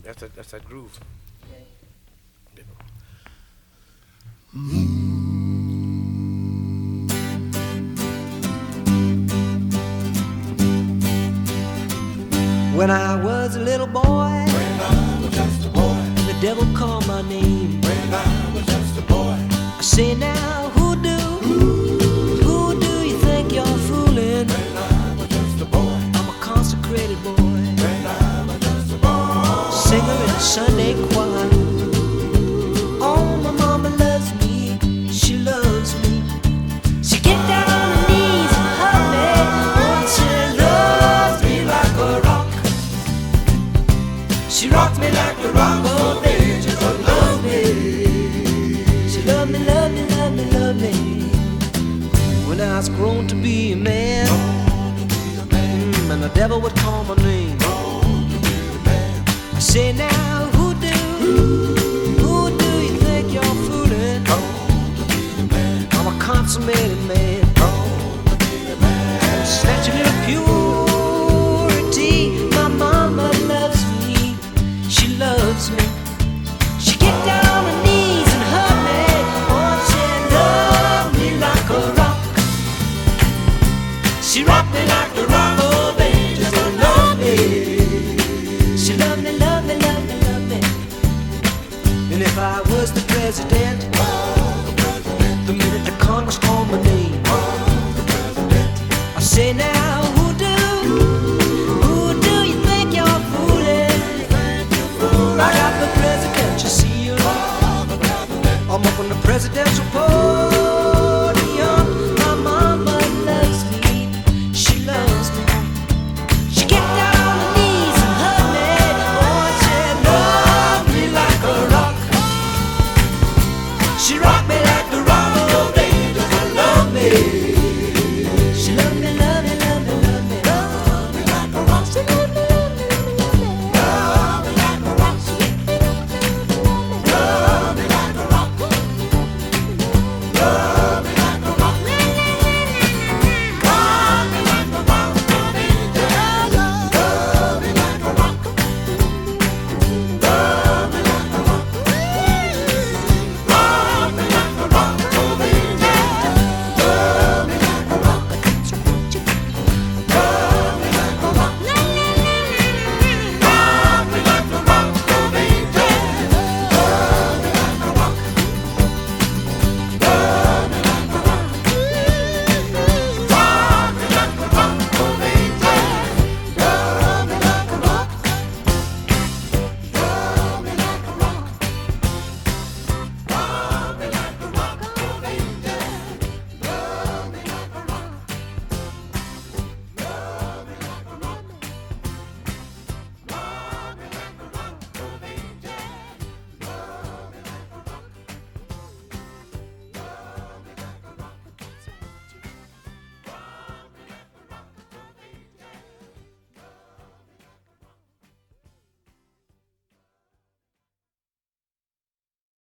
That's that groove. When I was a little boy, when I was just a boy, the devil called my name. when I was just a boy, I say now, who do you think you're fooling? when I was just a boy, I'm a consecrated boy, when I was just a boy, singer in the Sunday choir. Oh, my mama loves me, she loves me. She get down on her knees and hug me. Oh, she loves me like a rock. She rocked me like a rock, oh baby, just love me. She loved me, loved me, loved me, loved me. When I was grown to be a man, and the devil would call my name. I say now, who do you think you're fooling? I'm a consummated man. Snatch a little purity. My mama loves me, she loves me. She get down on her knees and hug me. Oh, she loved me like a rock. She rocked me like a rock, oh baby, just love me. She loved me, loved me, loved me, loved me. And if I was the president,